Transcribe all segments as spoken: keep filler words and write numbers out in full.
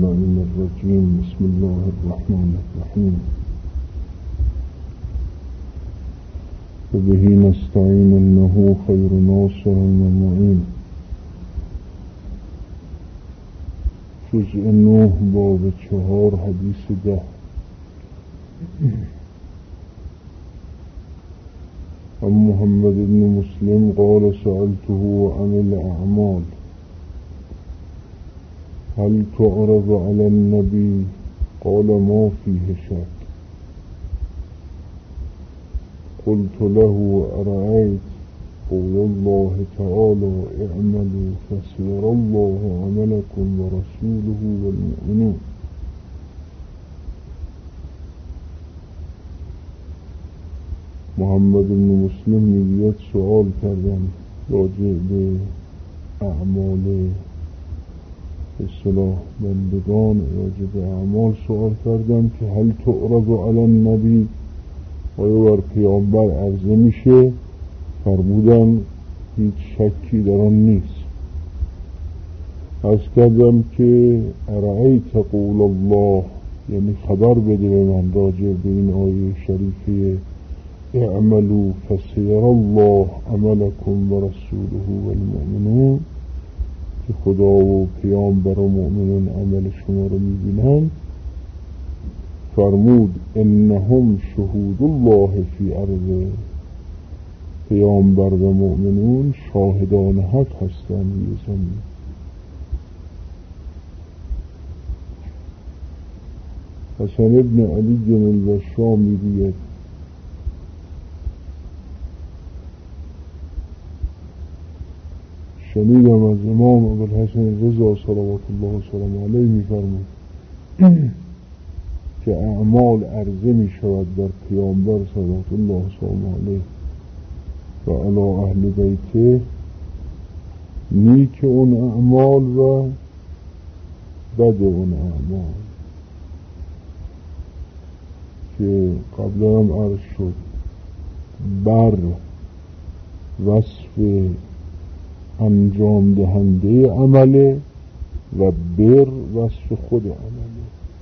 اللعين الرجيم بسم الله الرحمن الرحيم وبه نستعين إنه خير ناصر ومعين جزء نوح باب چهار حدیث ده. عن محمد بن مسلم قال سألته عن الأعمال هل تعرض على النبي قال ما فيه شك قلت له أرأيت قول الله تعالى اعملوا فسيرى الله عملكم ورسوله والمؤمنون. محمد بن مسلم میگوید سوال کردم راجع به اعمال اصلاح بندگان، راجع به اعمال سوال کردم که هل تعرض علی النبی، آیا بر پیامبر عرضه میشه؟ فرمودن هیچ شکی در آن نیست. عرض کردم که ارأیت قول الله، یعنی خبر بده به من راجع به این آیه شریفه اعملوا فسيرى الله عملكم ورسوله والمؤمنون، که خدا و پیامبر و مؤمنون عمل شما رو میبینن. فرمود انهم شهود الله فی ارضه، پیامبر و مؤمنون شاهدان حق هستند روی زمین. حسن ابن علی البشرا میگوید شنیدم از امام ابوالحسن رضا صلوات الله و سلام علیه میفرمود که اعمال عرضه می شود بر پیامبر صلوات الله و سلام علیه و علی اهل بیته، نیک اون اعمال و بد اون اعمال، که قبلا هم عرض شد بر وصف انجام دهنده عمله و بر وصف خود عمله.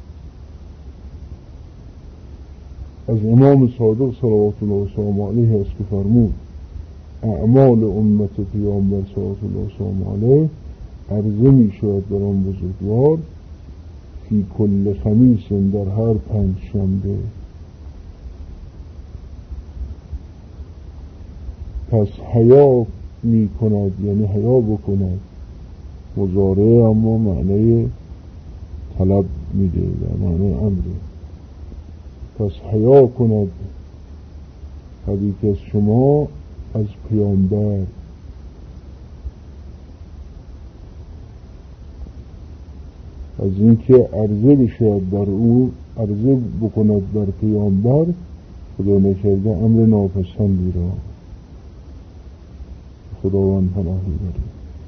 از امام صادق صلوات الله و سلام علیه است که فرمود اعمال امت پیامبر صلوات الله و سلام علیه عرضه می شود بر آن بزرگوار فی کل خمیس، در هر پنج شنبه. پس حیا می کند، یعنی حیا بکند، مضارع اما معنی طلب میده و معنی امره. پس حیا کند هر یک از شما از پیامبر، از اینکه عرضه بشود بر او، عرضه بکند بر پیامبر، خدا نکرده امر ناپسندی را. خداوند پناه میبره.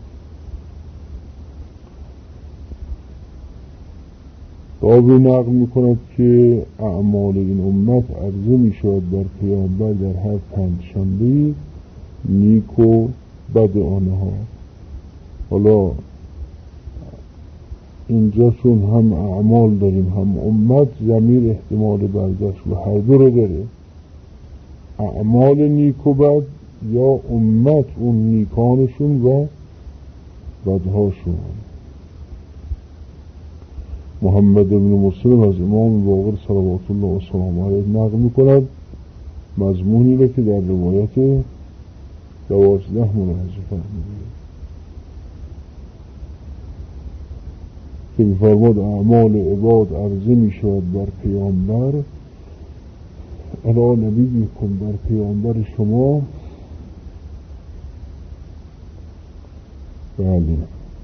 راوی نقل میکند که اعمال این امت عرضه میشود بر پیامبر در هر پنج شنبه، نیک و بد آنها. حالا اینجا چون هم اعمال داریم هم امت، ضمیر احتمال برگشت و هر دو رو داره، اعمال نیک و بد یا امت اون نیکانشون و بدهاشون. محمد بن مسلم از امام باقر صلوات الله و سلام علیه نقل میکند مضمونی را که در روایت دوازده منحذف فرموده که می‌فرماد اعمال عباد عرضه میشود بر پیامبر، الا نبیکم، بر پیامبر شما. بله،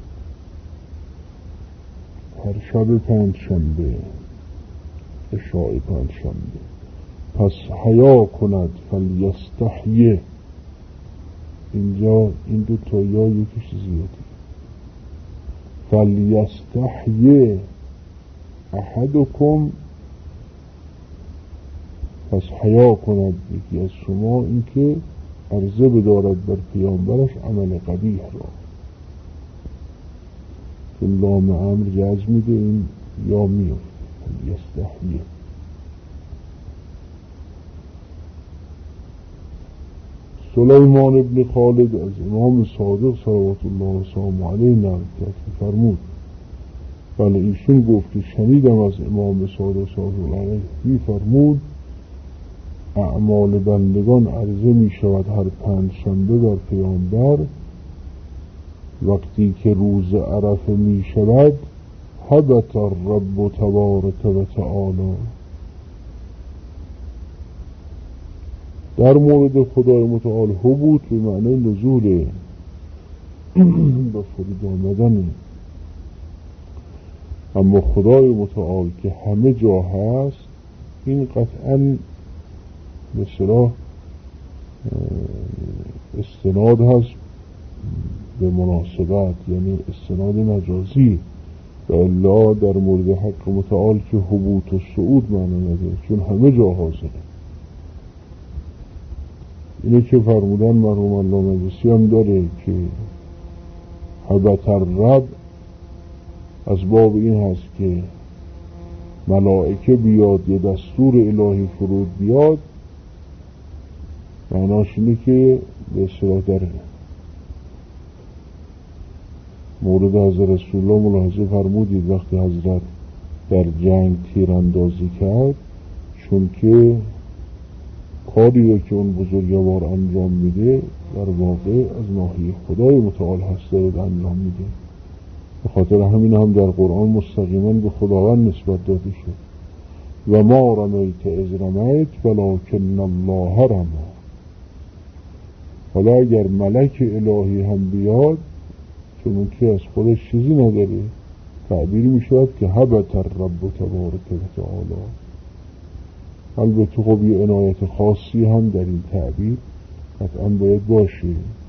هر شب پنج شنبه، عشاء پنج شنبه. پس حیا کند، فلیستحیه، اینجا این دو تا یا یکیش زیاده، فلیستحیه احدکم، پس حیا کند یکی از شما اینکه عرضه بدارد بر پیامبرش عمل قبیح را. که لام امر جزم میده، این یا میفته یستحیی. سلیمان ابن خالد از امام صادق صلوات الله وسلامه علیه نقل کرد که فرمود بله ایشون گفت که شنیدم از امام صادق صلوات الله علیه می فرمود اعمال بندگان عرضه می شود هر پنج شنبه بر پیامبر، وقتی که روز عرفه می شود هبط الرب تبارک و تعالی. در مورد خدای متعال هبوط به معنی نزول به فرود آمدن، اما خدای متعال که همه جا هست این قطعاً به اصطلاح استناد هست به مناسبت، یعنی استناد مجازی، و الا در مورد حق متعال که هبوط و صعود معنی نداره، چون همه جا حاضره. اینه که فرمودن مرحوم علامه مجلسی هم داره که هبط الرب از باب این هست که ملائکه بیاد یه دستور الهی فرود بیاد، معناش اینه که به اصطلاح در مورد حضرت رسول الله ملاحظه فرمودید وقتی حضرت در جنگ تیراندازی کرد، چون که کاری که اون بزرگوار انجام میده در واقع از ناحیه خدای متعال هست دارد انجام میده، به خاطر همین هم در قرآن مستقیما به خداوند نسبت داده شد و ما رمیت اذ رمیت ولکن الله رمی. حالا اگر ملک الهی هم بیاد، چون که از خودش چیزی نداره، تعبیر میشود که هبط الرب تبارک و تعالی. البته خب یه عنایت خاصی هم در این تعبیر قطعا باید باشه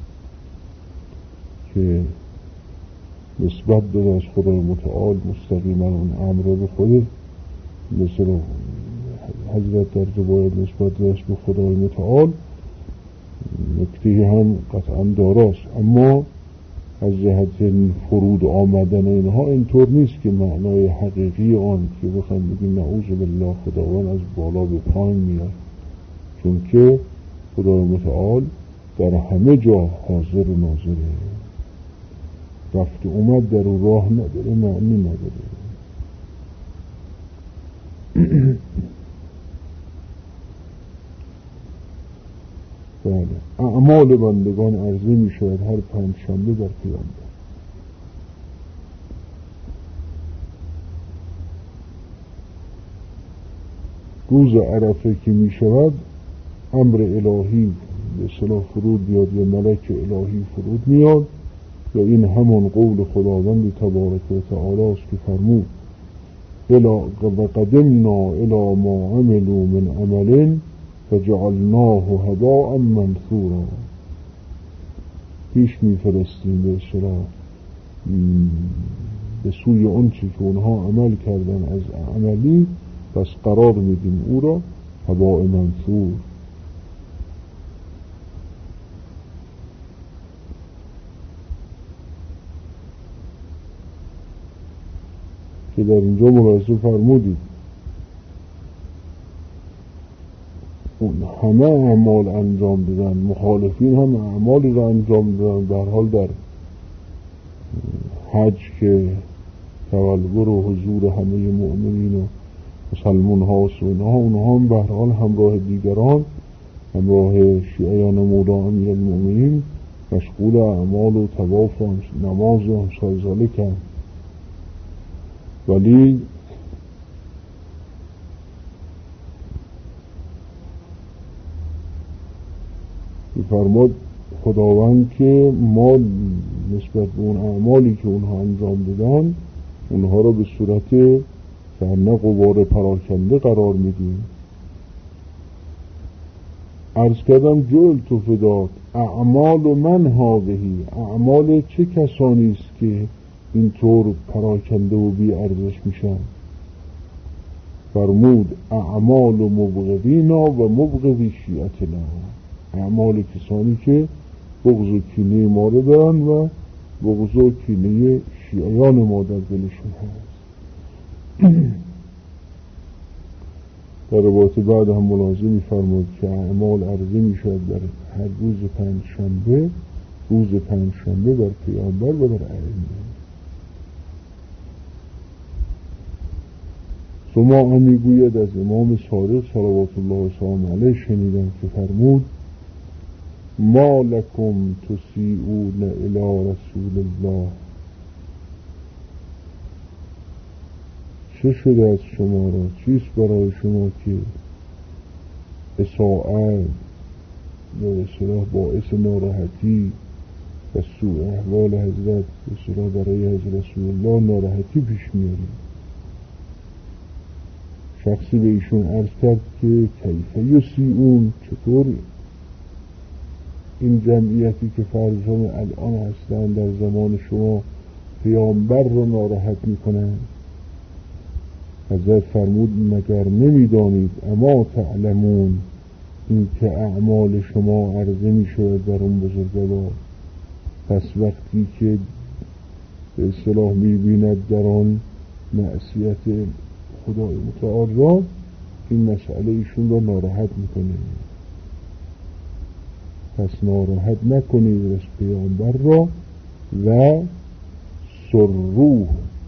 که نسبت داده از خدای متعال مستقیما اون امر به خوده، مثل حضرت در روایت نسبت داده به خدای متعال نکته هم قطعا داراست، اما از جهت فرود آمدن اینها اینطور نیست که معنای حقیقی آن که بخوایم بگیم نعوذ بالله خداوند از بالا به پایین میاد، چون که خدای متعال در همه جا حاضر و ناظره، رفت اومد در اون راه نداره، معنی نداره. بله، اعمال بندگان عرضه می شود هر پنج شنبه در پیامبر. روز عرفه که می شود امر الهی به اصطلاح فرود بیاد یا ملک الهی فرود میاد، یا این همون قول خداوند تبارک و تعالی است که فرمود و قدمنا الی ما عملوا من عمل فجعلناه هباء منثورا. پیش میفرستیم به اصطلاح به سوی اون چی که اونها عمل کردن از عملی، پس قرار میدیم او را هباء منثور. که در اینجا ملاحظه فرمودید همه اعمال انجام دادن، مخالفین هم اعمالی را انجام دادن. در حال در حج که تولور و حضور همه مؤمنین و مسلمان ها و سنها، اونها هم به هر حال همراه دیگران، همراه شیعیان مولا امیرالمؤمنین مشغول اعمال و طواف و نماز و همسای ذالک، ولی فرمود خداوند که ما نسبت به اون اعمالی که اونها انجام دادن اونها را به صورت کأنه غبار پراکنده قرار میدیم. عرض کردم جل تو فدات اعمال من هاوهی، اعمال چه کسانی است که اینطور پراکنده و بی ارزش میشن؟ فرمود اعمال مبغضینا و مبغضی شیعتنا، اعمال کسانی که بغض و کینه ما رو دارن و بغض و کینه شیعیان ما در دلشون هست. در روایت بعد هم ملاحظه می‌فرمود که اعمال عرضه می‌شود در هر روز پنج شنبه، روز پنج شنبه بر پیامبر و بر ائمه. ثم میگوید از امام صادق صلوات الله و سلام علیه شنیدم که فرمود ما لکم تسیئون الی رسول الله، چه شده از شما را، چیست برای شما که اساءت یا اصطلاح باعث ناراحتی و سوء احوال حضرت اصطلاح برای حضرت رسول الله ناراحتی پیش میارید. شخصی به ایشون عرض کرد که کیفه یسیئون، چطور این جمعیتی که فرزان الان هستن در زمان شما پیامبر رو ناراحت میکنن؟ حضرت فرمود مگر نمیدانید اما تعلمون این که اعمال شما عرضه میشود در اون بزرگوار، پس وقتی که به اصطلاح میبیند در آن معصیت خدای متعال را، این مسئله ایشون را ناراحت میکنه. پس ناراحت نکنید از پیامبر را و سروح،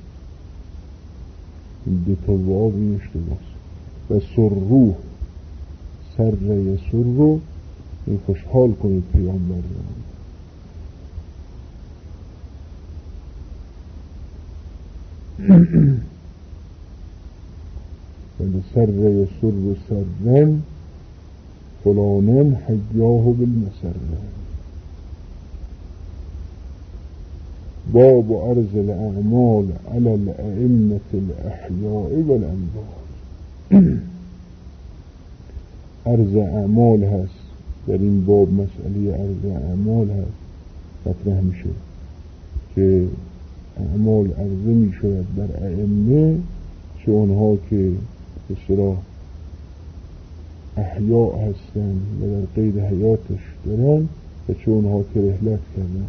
این دو تا واو این اشتباس، و سروح سر یسر رو این خوشحال کنید پیامبر را. و سر یسر سرن فلانن حیاه بالمسره. باب عرض الاعمال على الائمة الاحیاء والاموات. عرض اعمال هست در این باب، مسئله عرض اعمال هست مطرح میشه که اعمال عرضه میشود بر ائمه، چه اونها که به اصطلاح احیاء هستن و در قید حیاتش دارن و چه اونها که رحلت کردن.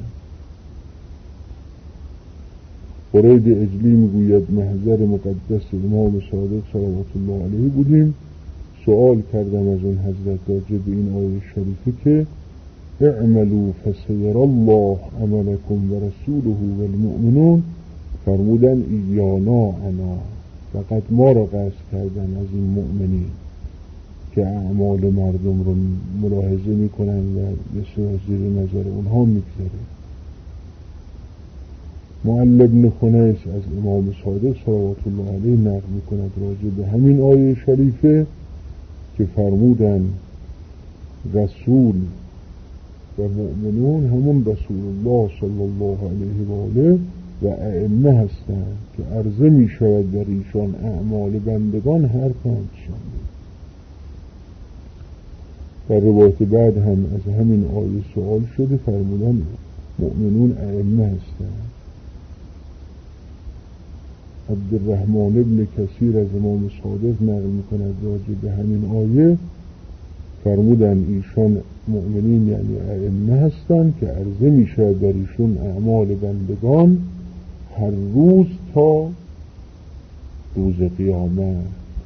برید اجلی میگوید محضر مقدس امام صادق صلوات الله علیه بودیم، سوال کردم از اون حضرت راجع به این آیه شریفه که اعملوا فسیر الله عملکم و رسوله و المؤمنون، فرمودن ایانا انا، فقط ما را قصد کردن از این مؤمنین که اعمال مردم رو ملاحظه میکنن و بسیار زیر نظر اونها میگذاره. معل ابن خنیس از امام صادق صلوات الله علیه نقل میکند راجع به همین آیه شریفه که فرمودن رسول و مؤمنون همون رسول الله صلی الله علیه و آله و ائمه هستند که عرضه می شود در ایشان اعمال بندگان هر پنج شنبه. در روایت بعد هم از همین آیه سوال شده، فرمودن مؤمنون ائمه هستند. عبدالرحمن ابن کثیر از امام صادق نقل میکند راجع به همین آیه، فرمودن ایشان مؤمنین یعنی ائمه هستند که عرضه میشود در ایشون اعمال بندگان هر روز تا روز قیامت.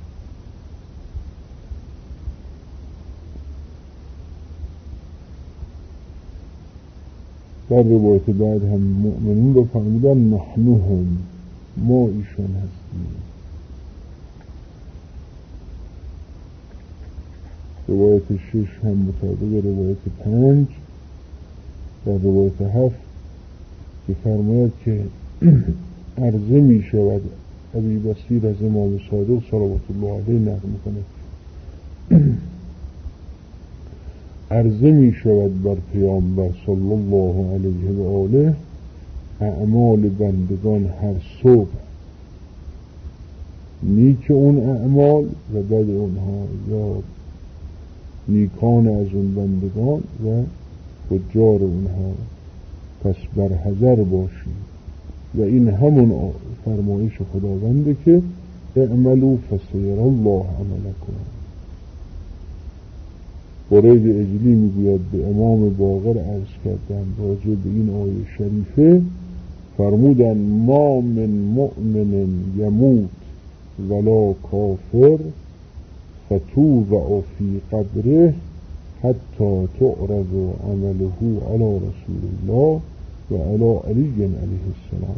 در روایت بعد هم مؤمنین رو فرمودن نحنهم، ما ایشان هستیم. روایت شش هم مطابق روایت پنج. در روایت هفت که فرماید که عرضه می شود، ابی بصیر از امام صادق صلوات الله علیه نقل می‌کند، عرضه می شود بر پیامبر صلی الله علیه و آله اعمال بندگان هر صبح، نیک اون اعمال و بد اونها، یا نیکان از اون بندگان و فجار اونها، پس بر حذر باشید. و این همون فرمایش خداونده که اعملوا فسیر الله عملکم. برید اجلی میگوید به امام باقر عرض کردن راجع به این آیه شریفه، فرمودن ما من مؤمن یموت ولا کافر فتوضع فی قبره حتی تعرض عمله علی رسول الله و علی علی علیه السلام.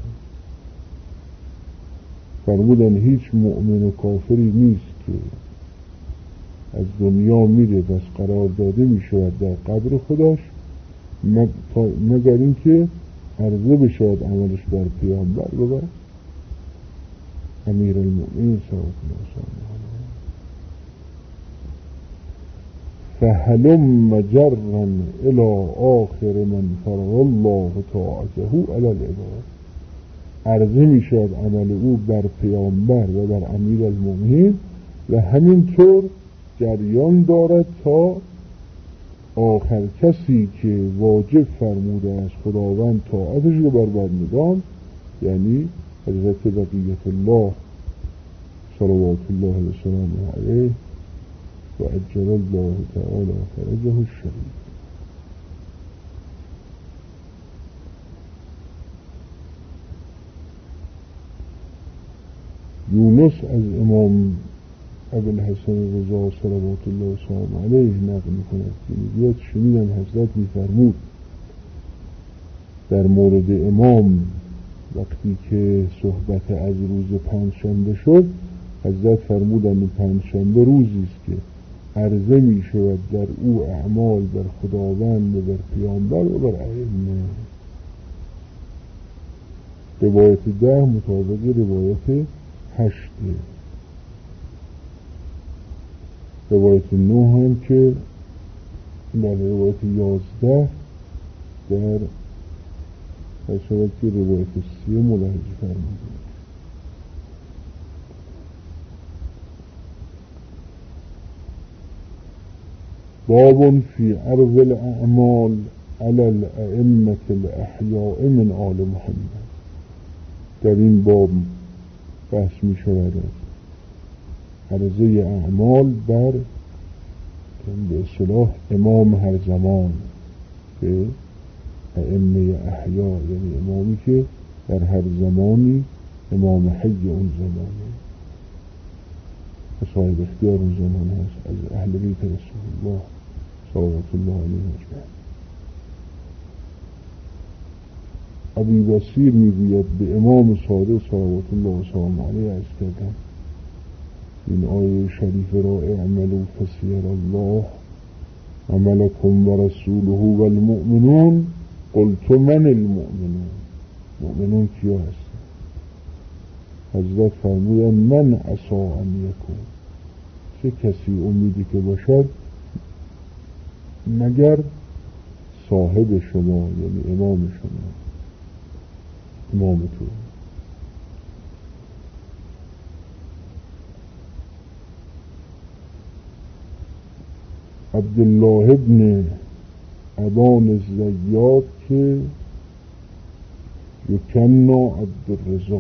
فرمودن هیچ مؤمن و کافری نیست که از دنیا میره بس قرار داده میشود در قبر خودش مگر اینکه عرضه بشود عملش بر پیامبر و بر امیر المؤمنین صلوات الله علیه. فهلم جرا الى آخر من فرض الله طاعته علی العباد. عرضه میشود عمل او بر پیامبر و بر امیر المؤمنین و همینطور جریان دارد تا آخر کسی که واجب فرموده از خداوند طاعتش رو بر بندگان، یعنی حضرت بقیت الله صلوات الله و سلامه علیه و عجل الله تعالی فرجه الشریف. یونس از امام ابوالحسن رضا صلوات الله و سلامه علیه نقل میکند که میگوید شنیدم حضرت میفرمود در مورد امام وقتی که صحبت از روز پنجشنبه شد، حضرت فرمودند پنجشنبه روزی است که عرضه می شود در او اعمال بر خداوند و بر پیامبر و بر ائمه. روایت ده مطابق روایت هشته. روایت نه هم که در روایت یازده در حسابت که روایت سی ملاحظه فرموده. باب فی عرض الاعمال علی الائمة الاحیاء من آل محمد. در این باب بحث می شود عرضه اعمال بر به اصطلاح امام هر زمان که ائمه احیا، یعنی امامی که در هر زمانی امام حی اون زمانه و صاحب اختیار اون زمان هست از اهل بیت رسول الله صلوات الله علیه اجمعین. ابی بصیر میگوید به امام صادق صلوات الله و سلامه علیه عرض کردم این آیه شریف را اعملوا فسیر الله عملکم و رسوله و المؤمنون قلت من المؤمنون. مؤمنون کیا هستن؟ حضرت فرمودن من عسى ان یکون، چه کسی امیدی که باشد مگر صاحب شما، یعنی امام شما، امام تو. عبدالله ابن ابان الزیاد که یکنا عبدالرضا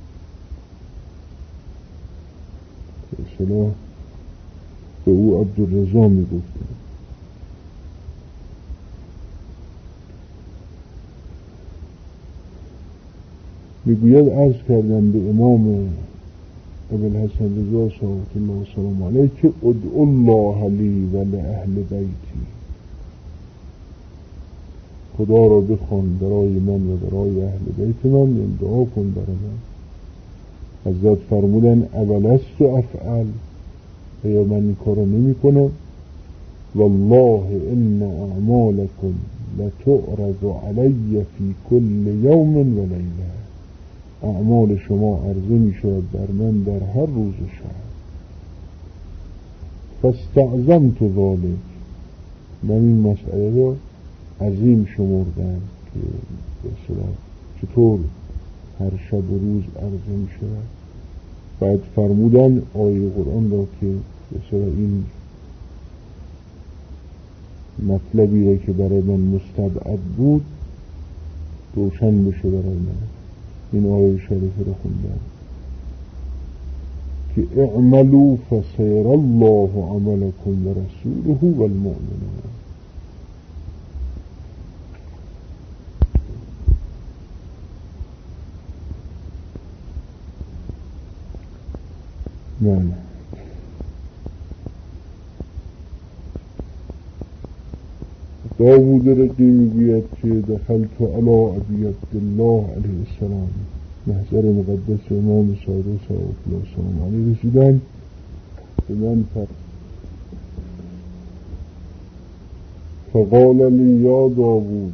که اصلا به او عبدالرضا می گفتن. میگوید عرض کردم به امام ابوالحسن رضا صلوات الله و سلامه علیه که ادعو الله لی و لأهل بیتی، خدا را بخوان برای من و برای اهل بیت من، یعنی دعا کن برای من. حضرت فرمودن اولست افعل، یا من این کار نمی کنم؟ والله ان اعمالکم لتعرض علی فی کل یوم و لیله. اعمال شما عرضه می شود بر من در هر روز و شب. فاستعظمت ذلك، من این مسئله را عظیم شمردم که بسیار چطور هر شب و روز عرضه می شود. بعد فرمودن آیه قرآن را که بسیار این مطلبی را که برای من مستبعد بود روشن بشه برای من. این آیه شریفه را خوندم که اعملوا فسیر الله عملکم و رسوله و المؤمنون. من داوود رقی میگوید که دخلت علی ابی عبدالله علیه السلام، محضر مقدس امام صادق صلوات الله وسلامه علیه رسیدم، به من فرمود فقال لی یا داوود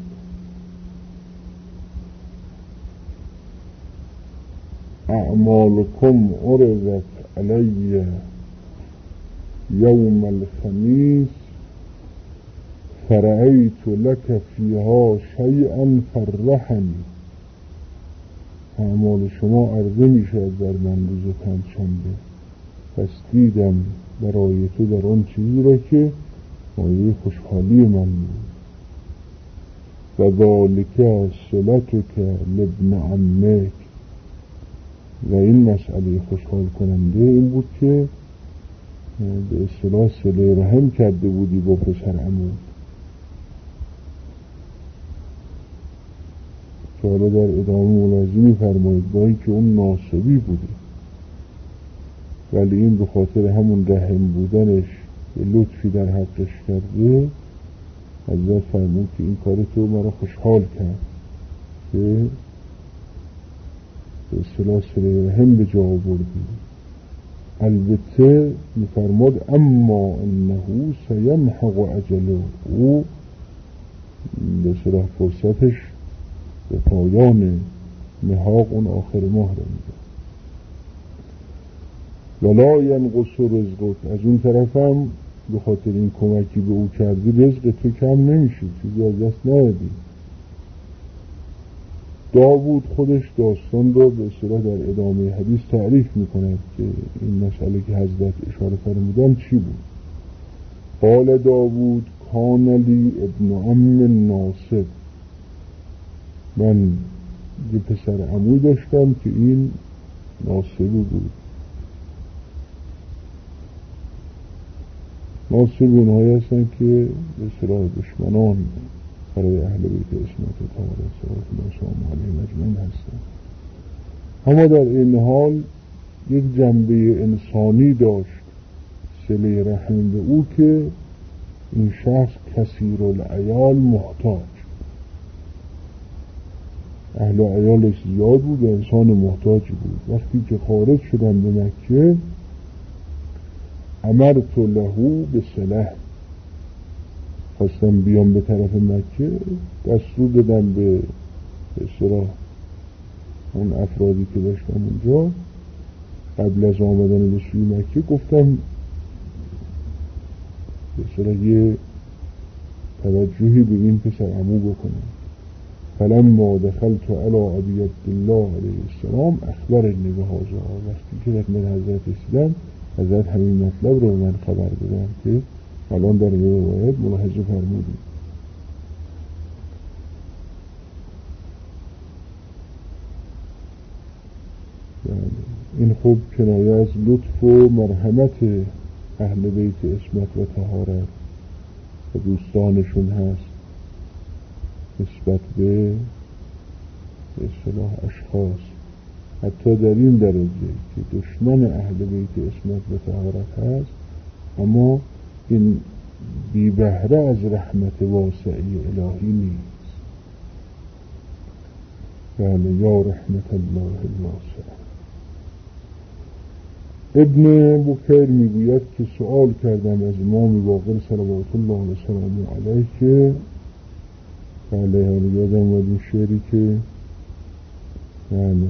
اعمالکم عرضت علی یوم الخمیس فرأیت لک فیها شیئا فرحنی. اعمال شما عرضه می شود در من روز پنجشنبه، پس دیدم برای تو در آن چیزی را که مایه خوشحالی من بود. و ذالک صلتک لابن عمک، و این مسئله خوشحال کننده این بود که به اصطلاح صله رحم کرده بودی با پسر عمود. که حالا در ادامه ملاحظه می‌فرمایید با اینکه اون ناصبی بوده ولی این به خاطر همون رحم بودنش لطفی در حقش کرده، حضرت فرمود که این کار تو مرا خوشحال کرد که به اصطلاح صله رحم به جا آوردی. البته می‌فرماد اما انه سینحق اجله، او به اصطلاح فرصتش به پایان نحاق اون آخر ماه را میده. ولا ینقص رزقک، از اون طرف هم به خاطر این کمکی به او کردی رزق تو کم نمیشه، چیزی از دست ندادی. داوود خودش داستان را به اصطلاح در ادامه حدیث تعریف میکند که این مسئله که حضرت اشاره فرمودن چی بود. قال داوود کان لی ابن عم ناصب، من یه پسر عمو داشتم که این ناصبی بود. ناصب اونهایی هستن که به اصطلاح دشمنان برای اهل بیت اسمت و طهارت صلوات الله وسلامه علیهم اجمعین هستن. اما در این حال یک جنبه انسانی داشت صله رحم به او که این شخص کثیر العیال محتاج، اهل و عیالش زیاد بود و انسان محتاجی بود. وقتی که خارج شدن به مکه امرت له به صلح، خواستم بیام به طرف مکه، دستور دادم به اصطلاح اون افرادی که داشتم اونجا قبل از آمدن به سوی مکه، گفتم به اصطلاح یه توجهی به این پسر عمو بکنم. فلما دخلت علی ابی عبدالله علیه السلام اخبرنی بهذا، وقتی که خدمت حضرت رسیدم حضرت همین مطلب رو من خبر دادم که الان در یه روایت ملاحظه فرمودیم. این خوب کنایه از لطف و مرحمت اهل بیت اسمت و طهارت و دوستانشون هست نسبت به اصطلاح اشخاص، حتی در این درجه که دشمن اهل بیت اسمت و طهارت هست اما این بی بهره از رحمت واسعی الهی نیست. یعنی یا رحمت الله الواسع. ابن بکیر میگوید که سوال کردم از امام باقر صلوات الله وسلامه علیه که بله حالا یادم اومد این شعری که یعنی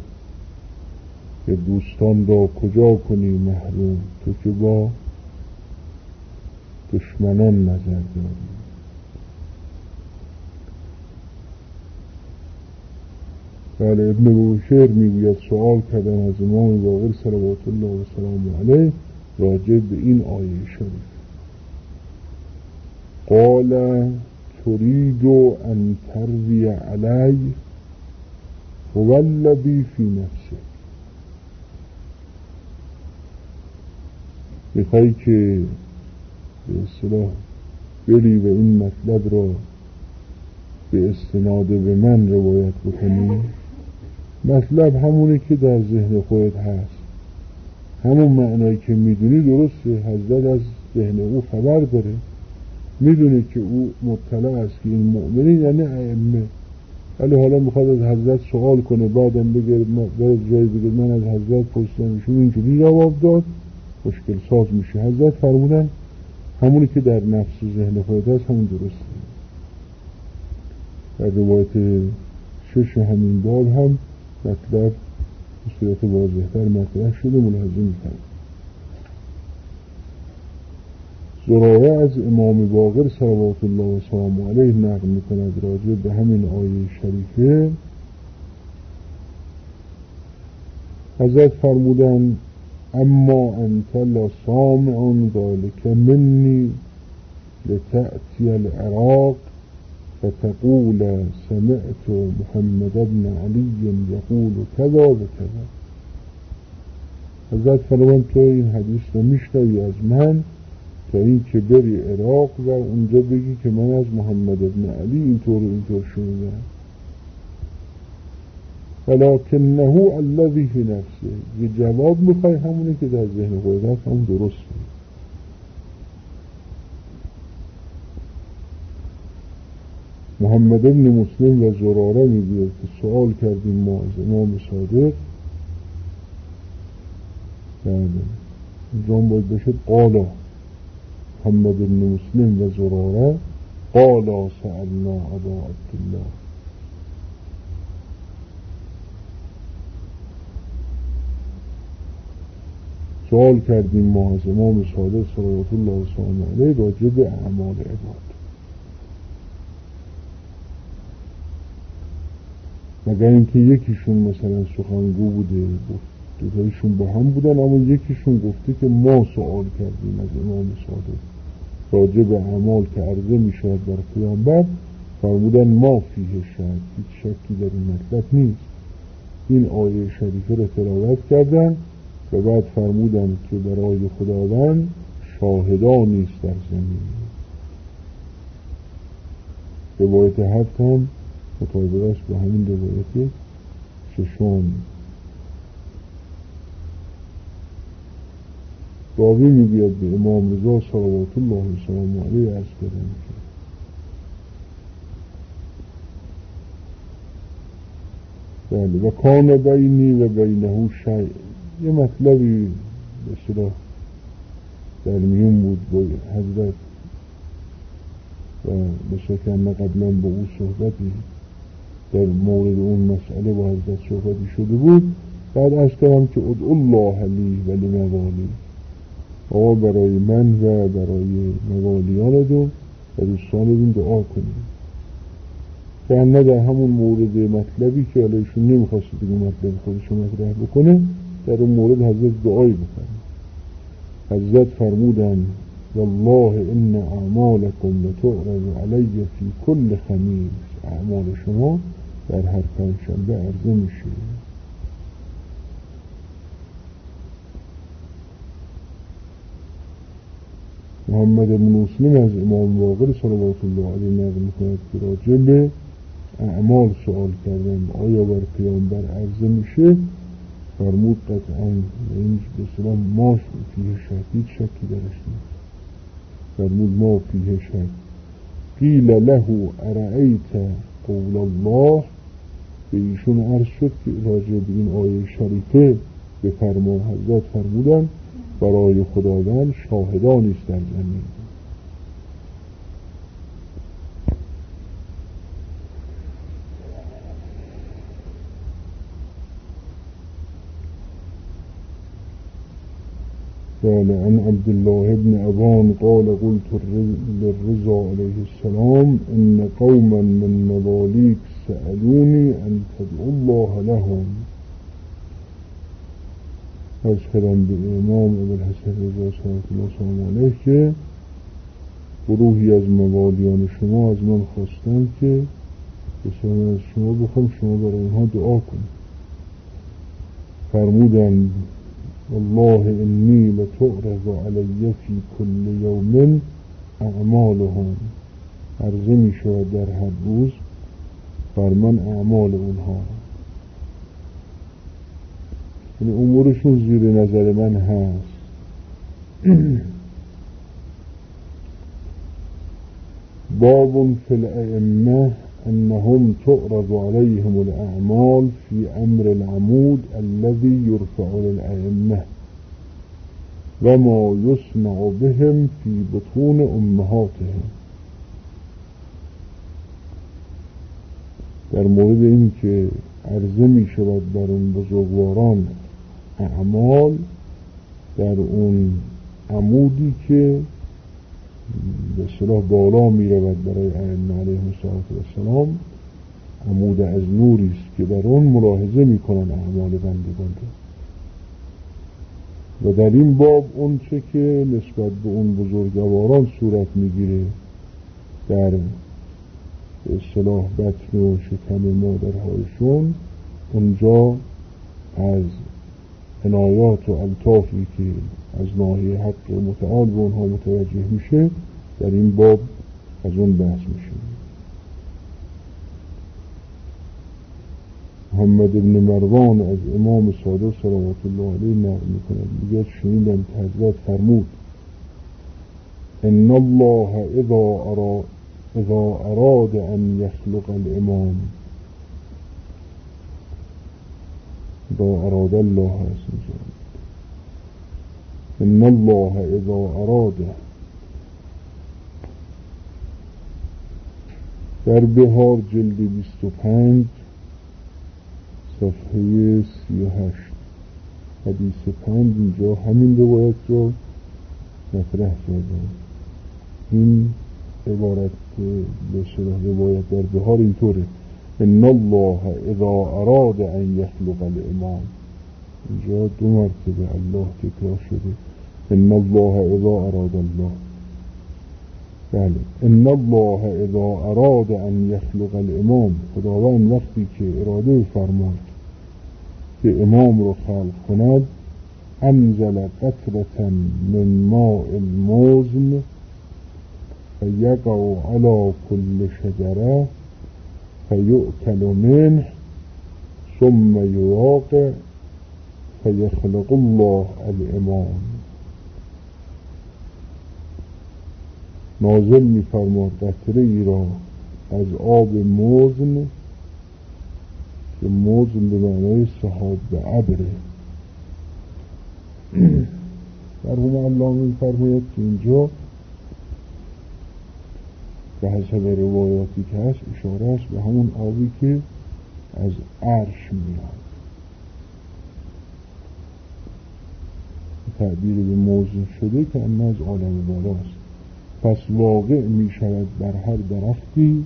که دوستان را کجا کنی محروم، تو که با دشمنان نظر داری. بله ابن بشیر میگوید سوال کردن از امام باقر صلوات الله و سلامه علیه راجع به این آیه شریف. قال تريد ان تروي علی هو الذی فی نفسه، میخوایی که به اصطلاح بری و این مطلب را به استناد به من روایت بکنی. مطلب همونی که در ذهن خودت هست، همون معنایی که میدونی درسته. حضرت از ذهن او خبر داره، میدونه که او مطلع است که این مؤمنین یعنی ائمه، ولی حالا میخواد از حضرت سوال کنه، بعدم بگه بره جایی بگه من از حضرت پرسیدم ایشون اینجوری جواب داد، مشکل ساز میشه. حضرت فرمودن همونی که در نفس و ذهن خودت هست همون درسته. در روایت شش همین باب هم مطلب به صورت واضح‌تر مطرح شده، ملاحظه می‌کنید. زراره از امام باقر صلوات الله و سلامه علیه نقل می‌کند راجع به همین آیه شریفه. حضرت فرمودند اما انت لسامع ذلك منی لتأتی العراق فتقول سمعت محمد بن علی یقول کذا و کذا. حضرت فرمودند تو این حدیث رو میشنوی از من تا این که بری عراق و اونجا بگی که من از محمد بن علی اینطور اینطور شنیدم. ولکنه الذی فی نفسه، یه جواب میخوای همونه که در ذهن خودت هست همون درسته. محمد بن مسلم و زراره میگوید که سوال کردیم ما از امام صادق، یعنی اینجا باید بشد قالا محمد بن مسلم و زراره قالا سألنا ابا عبدالله. سوال کردیم ما از امام صادق صلوات الله و سلامه علیه راجع به اعمال عباد، مگر اینکه یکیشون مثلا سخنگو بوده، دوتایشون با هم بودن، اما یکیشون گفته که ما سوال کردیم از امام صادق راجع به اعمال که عرضه می شود بر پیامبر، فرمودن ما فیه شک، هیچ شکی در این مطلب نیست. این آیه شریفه را تلاوت کردن و بعد فرمودن که برای خداوند شاهدانی است در زمین. روایت هفت هم مطابق است با همین روایت ششم. راوی میگوید به امام رضا صلوات الله و سلامه علیه عرض کردم که بله و کان بینی و بینه شیء، یه مطلبی به اصطلاح در میون بود با حضرت و بسکن قبلا با او صحبتی در مورد اون مسئله با حضرت صحبتی شده بود. بعد از کردم که ادعو الله لی و لموالی، آقا برای من و برای موالیان دو و دوستان دون دعا کنیم. که نه در همون مورد مطلبی که علیشون نمیخواسته دیگه مطلب خودشون مطرح بکنه، در اون مورد حضرت دعایی بکنه. حضرت فرمودن والله ان اعمالکم لتعرض علی فی کل خمیس، اعمال شما در هر پنجشنبه عرضه میشه. محمد بن مسلم از امام باقر صلوات الله علیه نقل میکند که راجع به اعمال سوال کردن آیا بر پیامبر عرضه میشه، فرمود قطعا این به اصطلاح ما فیه شک، هیچ شکی درش نیست. فرمود ما فیه شک. قیل له ارأیت قول الله، به ایشون عرض شد که راجع به این آیه شریفه به فرما حضرت فرمودن برای خداوند شاهدانی است در زمین. قال عن عبد الله بن أبان قال قلت للرضا عليه السلام إن قوما من مواليك سألوني أن تدعو الله لهم. از کردم به امام ابوالحسن رضا صلوات الله سلام علیه که گروهی از موالیان شما از من خواستن که بسیار از شما بخوام شما برای اینها دعا کنید. فرمودن والله انی لتعرض علی فی کل یوم اعمالهم، عرضه می شود در هر روز بر من اعمال اونها. یعنی امورشون زیر نظر من هست. باب فی الائمه انهم تعرض عليهم الاعمال في امر العمود الذي يرفع للائمه وما يصنع بهم في بطون امهاتهم. در مورد این که عرضه می شود بر اون بزرگواران اعمال در اون عمودی که به اصطلاح بالا می رود برای ائمه علیهم السلام، عمود از نوری است که در اون ملاحظه می کنن اعمال بندگان را. و در این باب اون چه که نسبت به اون بزرگواران صورت می گیره در به اصطلاح بطن و شکم مادرهایشون، اونجا از عنایات و الطافی که از ناحیه حق متعال به اونها متوجه میشه در این باب از اون بحث میشه. محمد ابن مروان از امام صادق صلوات الله علیه نقل میکند، میگه شنیدم که حضرت فرمود ان الله اذا اراد اذا اراد ان يخلق الامام، اذا اراد الله هست، ان الله اذا اراد، در بهار جلد بیست و پنج صفحه سی و هشت حدیث پنج اینجا همین روایت رو مطرح کرده. این عبارت به صلاح روایت در بهار اینطوره ان الله اذا اراد ان يخلق الامام، اینجا دو مرتبه الله تکرار شده، ان الله اذا اراد الله. بله، ان الله اذا اراد ان يخلق الامام، خداوند وقتی که اراده فرماد که امام رو خلق کند، انزل قطرة من ماء المزن فیقع على كل شجره فیؤکل منه ثم یواقع فیخلق الله الامام. نازل می فرماد قطره ای را از آب مزن، که مزن به معنای سحاب به ابره. مرحوم علامه می فرماید که اینجا به حسب روایاتی که هست اشاره است به همون آبی که از عرش میاد. تعبیر به موضوع شده که اما از عالم بالاست. پس واقع می شود بر هر درختی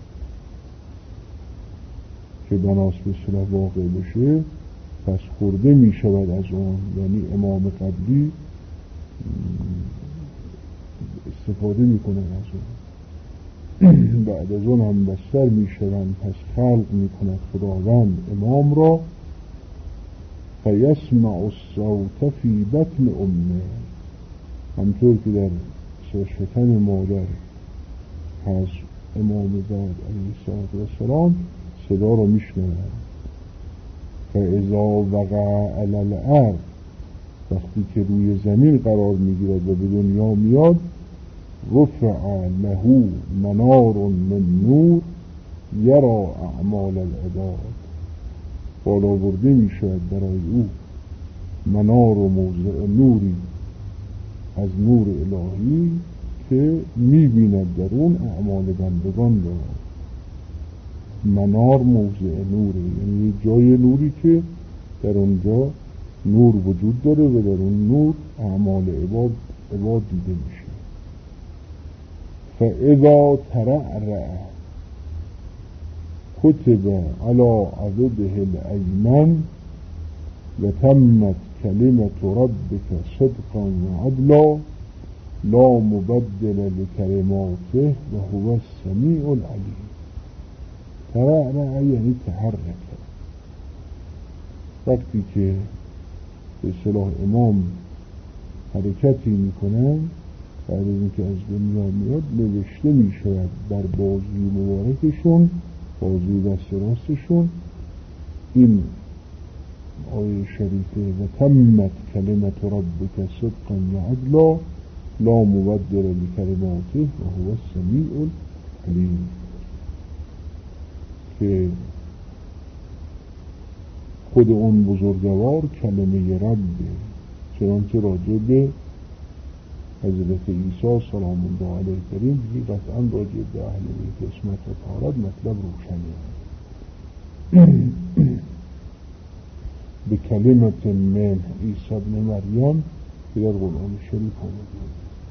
که بناس به صلاح واقع بشه، پس خورده می شود از اون، یعنی امام قبلی استفاده می کنه از اون. بعد از اون هم بستر می شوند، پس خلق می کند خداوند امام را، فیسمع الصوت فی بطن امه، همطور که در شکم مادر هست امام زاد علیه السلام صدا را می شنود. فاذا وقع علی الارض، وقتی که روی زمین قرار می گیرد و به دنیا میاد، رفع له منار من نور یرا اعمال العباد، بالا برده می شود برای او منار و موضع نوری از نور الهی که می بیند در اون اعمال بندگان را. منار موضع نوری، یعنی جای نوری که در اونجا نور وجود داره و در اون نور اعمال عباد, عباد دیده میشه. فاذا ترعرع کتب علی عضده الایمن و تمت کلمت ربک صدقا و عدلا لا مبدل لکلماته و هو السمیع العلیم. ترعرع یعنی تحرک، وقتی که به اصطلاح امام حرکتی میکنن بعد از اینکه از دنیا میاد، نوشته میشود بر بازوی مبارکشون، بازوی دست راستشون، این آیه شریفه و تمت کلمت ربک صدقا و عدلا لا مبدل لکلماته و هو السمیع العلیم، که خود اون بزرگوار کلمه ربه، چنانچه راجع به حضرت عیسی سلام الله علیه کریم دیگه قطعا راجع به اهل بیت اسمت و طهارت مطلب روشنه. به کلمت من عیسی ابن مریم که در قرآن شریف آمده.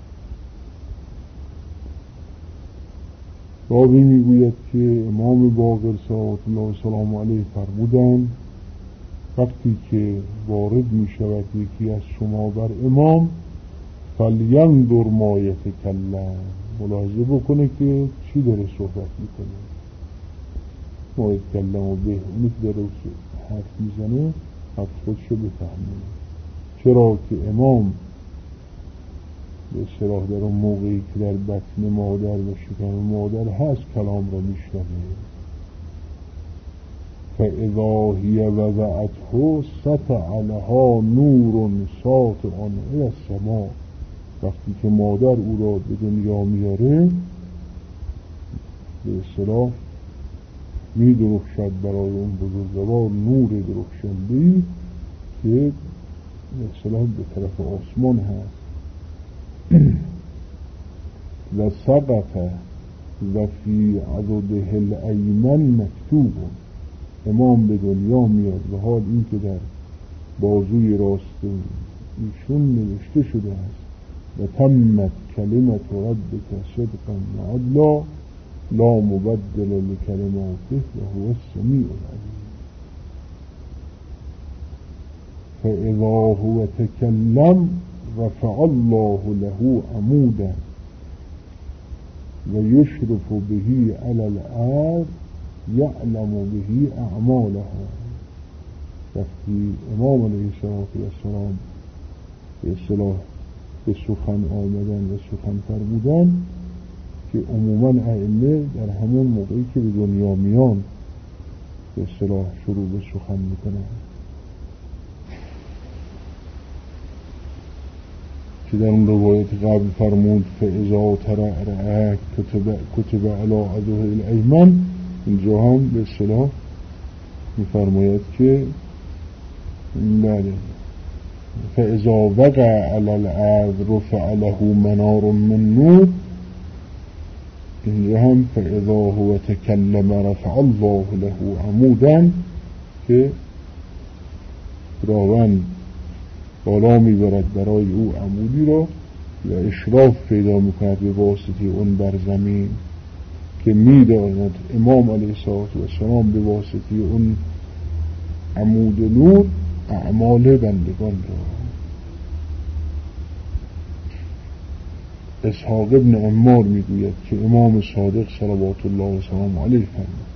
راوی میگوید که امام باقر صلوات الله سلام علیه فرمودند وقتی که وارد می شود یکی از شما بر امام فلینظر ما یتکلم، ملاحظه بکنه که چی داره صحبت میکنه. ما یتکلم و به اونی که داره حرف میزنه حرف خودشو بفهمه. چرا که امام به اصطلاح در اون موقعی که در بطن مادر و شکم مادر هست کلام را میشنوه. فاذا هی وضعته سطع لها نور ساطع الی السماء، وقتی که مادر او را به دنیا میاره به اصطلاح می درخشد برای اون بزرگوار نور درخشنده‌ای که به اصطلاح به طرف آسمان هست. و سقط و فی عضده الایمن مکتوب، امام به دنیا میاد و حال این که در بازوی راست ایشون نوشته شده است و تمت کلمت ربک صدقا و عدلا لا مبدل لکلماته و هو السمیع العلیم. فاذا هو تکلم رفع الله له عمودا و یشرف به علی الارض یعلم به اعمالها. وقتی امام علیه السلام به اصطلاح به سخن آمدن و سخن فرمودن که عموما ائمه در همون موقعی که به دنیا میان به اصطلاح شروع به سخن میکنن، که در اون روایت قبل فرمود فاذا ترعرع کتب کتب علی عضده الایمن، اینجا هم به اصطلاح میفرماید که بله فاذا وقع علی الارض رفع له منار من نور، اینجا هم فاذا هو تکلم رفع الله له عمودا، که خداوند بالا میبرد برای او عمودی را و اشراف پیدا میکند به واسطه اون بر زمین، که میداند امام علیه السلام به واسطه اون عمود نور اعمال بندگان را. اسحاق ابن عمار میگوید که امام صادق صلوات الله و سلام علیه فرمود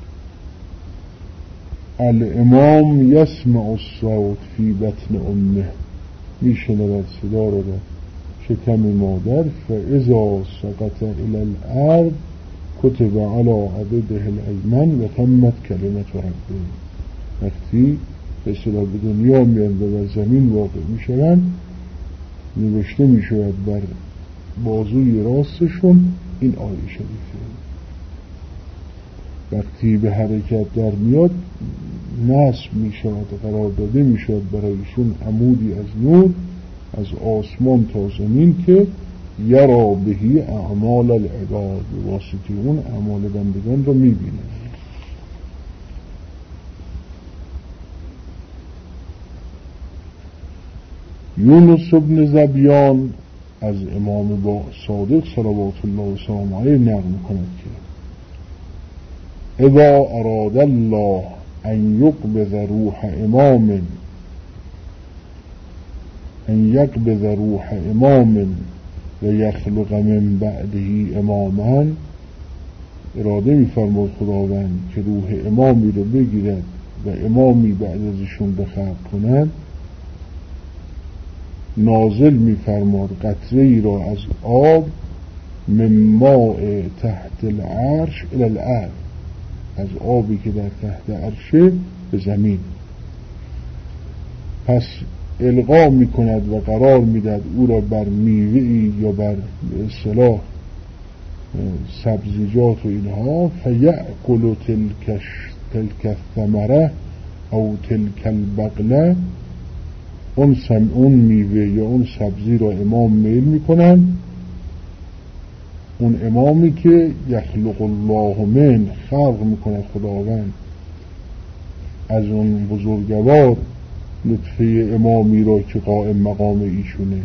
الامام یسمع الصوت فی بطن امه، میشنود صدا را در شکم مادر. فاذا سقط الی الارض کتب علی عضده الایمن و تمت کلمت ربه، وقتی به اصطلاح به دنیا میان و بر زمین واقع میشوند نوشته میشود بر بازوی راستشون این آیه شریفه. وقتی به حرکت در میاد نصب میشود، قرار داده میشود برایشون عمودی از نور از آسمان تا زمین که یرا بهی اعمال العباد، به واسطه اون اعمال بندگان رو میبینه. یونس ابن زبیان از امام با صادق صلوات الله و سلام علیه نقل می‌کند که اذا اراد الله ان یقبض روح امام ان یقبض روح امام و یخلق من بعده اماما، اراده می‌فرماید خداوند که روح امامی رو بگیرد و امامی بعد ازشون بخلق کند، نازل می‌فرماد قطره ای را از آب من ماء تحت العرش الی الارض، از آبی که در تحت عرشه به زمین. پس القا میکند و قرار میدهد او را بر میوه‌ای یا بر به اصطلاح سبزیجات و اینها، فیأکل تلک تلک الثمره او تلک البقله، اون سم اون میوه یا اون سبزی را امام میل میکنن، اون امامی که یخلق الله من، خلق میکنه خداوند از اون بزرگوار لطفه امامی را که قائم مقام ایشونه،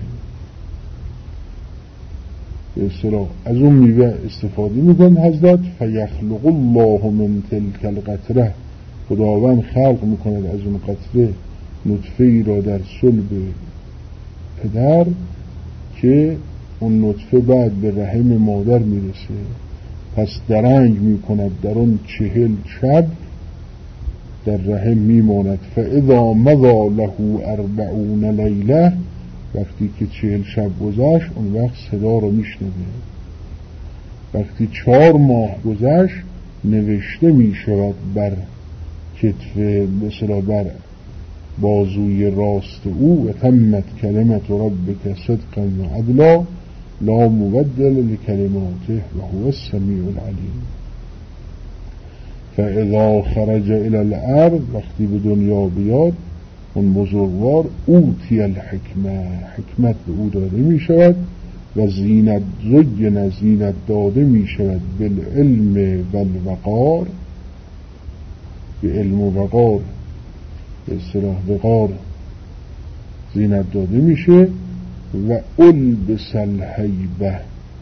به اصطلاح از اون میوه استفاده میکنه حضرت. فیخلق الله من تلک القطره، خداوند خلق میکنه از اون قطره نطفه ای را در صلب پدر که اون نطفه بعد به رحم مادر میرسه، پس درنگ میکند در اون چهل شب در رحم میماند. فاذا مضى له اربعون لیله، وقتی که چهل شب گذشت اون وقت صدا رو میشنوه. وقتی چهار ماه گذشت نوشته میشود بر کتف مثلا بر بازوی راست او، و تمت کلمت ربک صدقا و عدلا لا مبدل لکلماته و هو السمیع العلیم. فاذا خرج الى الارض، وقتی به دنیا بیاد اون بزرگوار، اوتی الحکمه، حکمت به او داده می شود، و زینت زین، زینت داده می شود بالعلم و الوقار، به علم و وقار، به اصطلاح وقار زینت داده میشه. و البس الهیبه،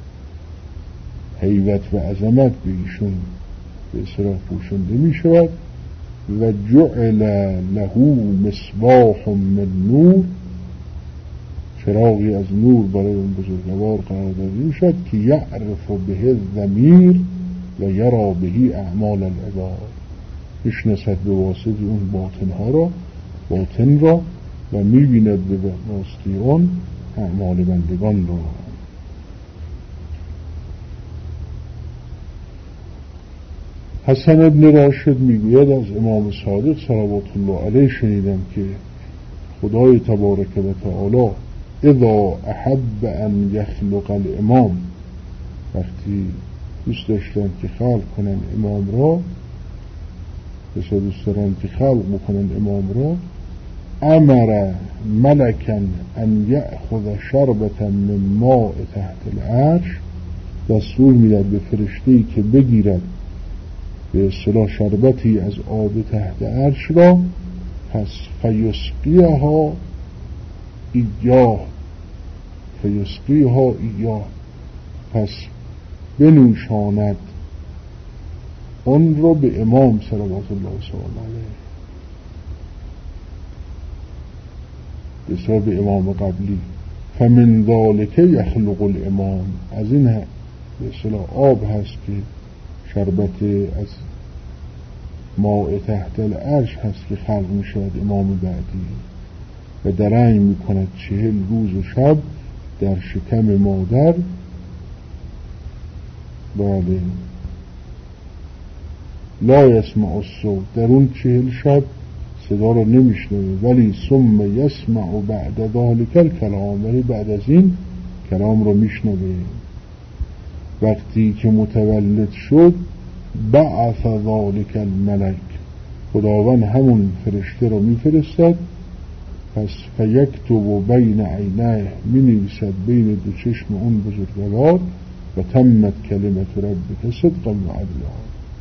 هیبت و عظمت به ایشون به اصطلاح پوشنده می شود. و جعل له مصباح من نور، چراغی از نور برای اون بزرگوار قرار داده می شود که یعرف به الضمیر و یرا به اعمال العباد، میشناسد به واسطه اون باطنها را باطن را و میبیند به واسطه اون اعمال بندگان را. حسن ابن راشد میگوید از امام صادق صلوات الله علیه شنیدم که خدای تبارک و تعالی اذا احب ان یخلق الامام، وقتی دوست داشتن که خلق کنن امام را، بسا دوست دارن که خلق بکنن امام را، امر ملکا ان یأخذ شربتا من ماء تحت العرش، دستور میداد به فرشته‌ای که بگیرد به اصطلاح شربتی از آب تحت عرش را، پس فیسقیها ایاه، فیسقیها ایاه، پس بنوشاند اون را به امام صلوات الله علیه، بسیار به امام قبلی. فمن ذالک یخلق الامام، از این به اصطلاح آب هست که شربت از ماء تحت العرش هست که خلق می شود امام بعدی، و درنگ می کند چهل روز و شب در شکم مادر. بله، لا یسمع الصوت، در اون چهل شب صدا رو نمیشنوه، ولی ثم یسمع بعد ذلک الکلام، ولی بعد از این کلام رو میشنوه. وقتی که متولد شد بعث ذلک الملک، خداوند همون فرشته رو میفرستد، پس فیکتب بین عینه، می نویسد بین دو چشم اون بزرگوار، و تمت کلمت ربک صدقا و عدلا.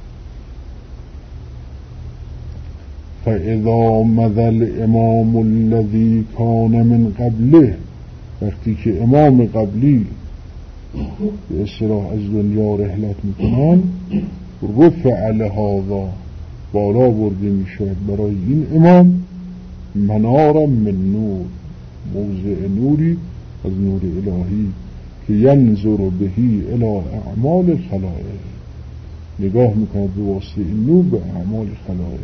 فاذا مضى الامام الذي كان من قبله، وقتی که امام قبلی به اصطلاح از دنیا رحلت میکنن، رفع لهذا، بالا برده میشود برای این امام، منارا من نور، موضع نوری از نور الهی، که ینظر بهی الی اعمال الخلائق، نگاه میکند به واسطه این نور به اعمال خلائق.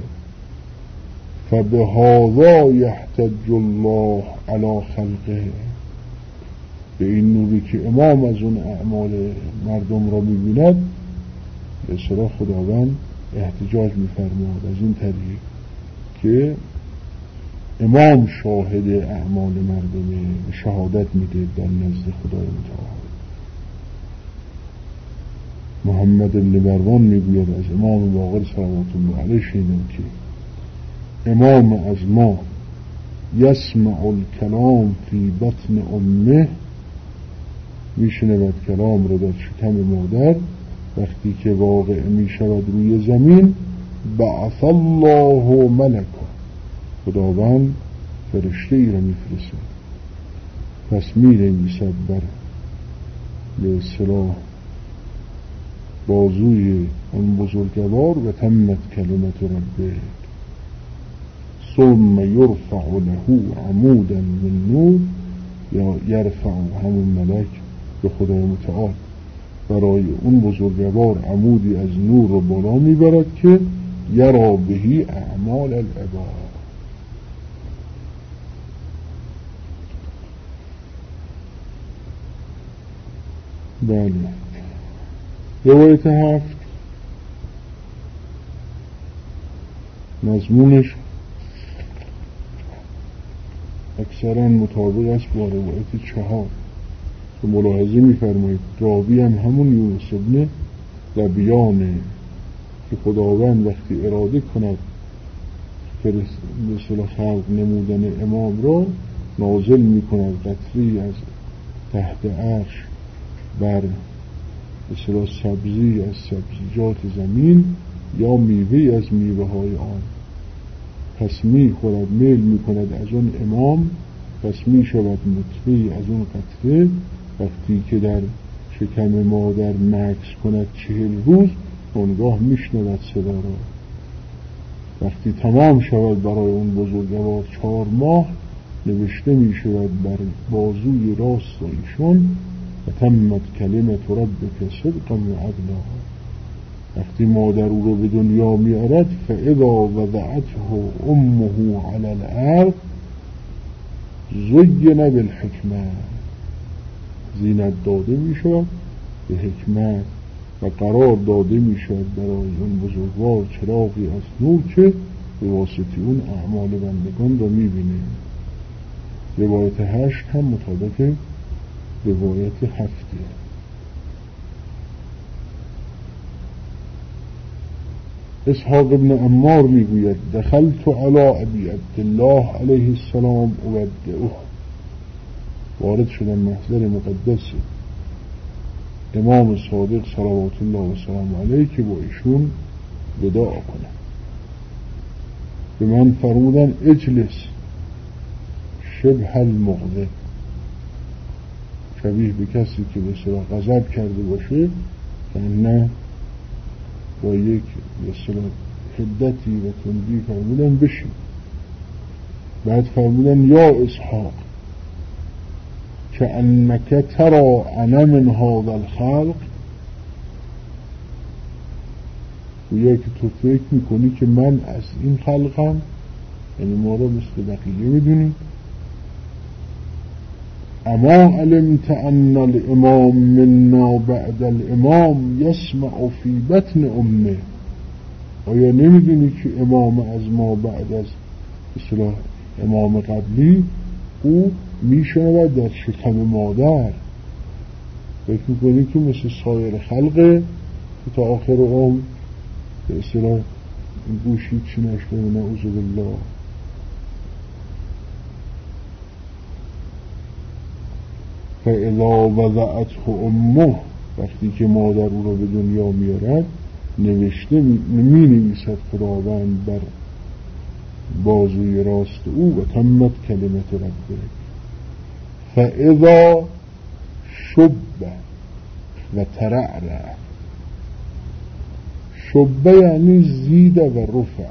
فبهذا یحتج الله علی خلقه، به این نوری که امام از اون اعمال مردم را میبیند به اصطلاح خداوند احتجاج میفرماد از این طریق که امام شاهد اعمال مردمه، شهادت میده در نزد خدای متعال. محمد بن مروان میگوید از امام باقر صلوات الله علیه شنیدم که امام از ما یسمع الکلام فی بطن امه، میشنود کلام رو در شکم مادر، وقتی که واقع میشود روی زمین بعث الله ملکا، خداوند فرشته ای را میفرستد، پس مینویسد بر به اصطلاح بازوی اون بزرگوار و تمت کلمت ربه، ثم یرفع له عمودا من نور، یا یرفع همون ملک به خدای متعال برای اون بزرگوار عمودی از نور رو بالا میبرد که یرا بهی اعمال العباد. بله. روایت هفت مضمونش اکثرا مطابق است با روایت چهار که ملاحظه می‌فرمایید راوی هم همون یونس ابن ذبیانه که خداوند وقتی اراده کند مثل خلق نمودن امام را نازل می‌کند قطری از تحت عرش بر مثل سبزی از سبزیجات زمین یا میوه از میوه های آن، پس می خورد میل می کند از اون امام، پس می شود نطفه‌ای از اون قطره، وقتی که در شکم مادر مکث کند چهل روز اونگاه می شنود صدا را، وقتی تمام شود برای اون بزرگوار چهار ماه نوشته می شود بر بازوی راست ایشون و تمت کلمت ربک صدقا و عدلا. وقتی مادر او رو به دنیا می آرد فاذا وضعته امه علی الارض زین بالحکمه، زینت داده می شود به حکمت و قرار داده می شود برای اون بزرگوار چراغی از نور که به واسطه اون اعمال بندگان را می بینه. روایت هشت هم مطابق روایت هفته. اسحاق ابن عمار میگوید دخلت علی ابی عبدالله علیه السلام اودعه، وارد شدن محضر مقدس امام صادق صلوات الله و سلام علیه که با ایشون وداع کنم. به من فرمودن اجلس شبه المغضب، شبیه به کسی که به اصطلاح غضب کرده باشه که نه با یک به اصطلاح حدتی و تندی فرمودن بشین. بعد فرمودن یا اسحاق که انک ترا انا من هذا الخلق، گویا که تو فکر میکنی که من از این خلقم، یعنی ما را مثل بقیه میدونی. اما علمت ان الامام منا بعد الامام یسمع فی بطن امه، آیا نمیدونی که امام از ما بعد از اصطلاح امام قبلی او میشنود در شکم مادر؟ فکر میکنی که مثل سایر خلقه که تا آخر عمر به اصطلاح گوشی چی نشنه، نعوذ بالله. فاذا وضعته امه، وقتی که مادر او را به دنیا میارد نوشته می نویسد خداوند بر بازوی راست او و تمت کلمت ربه. فاذا شب و ترعرع، شب یعنی زید و رفع،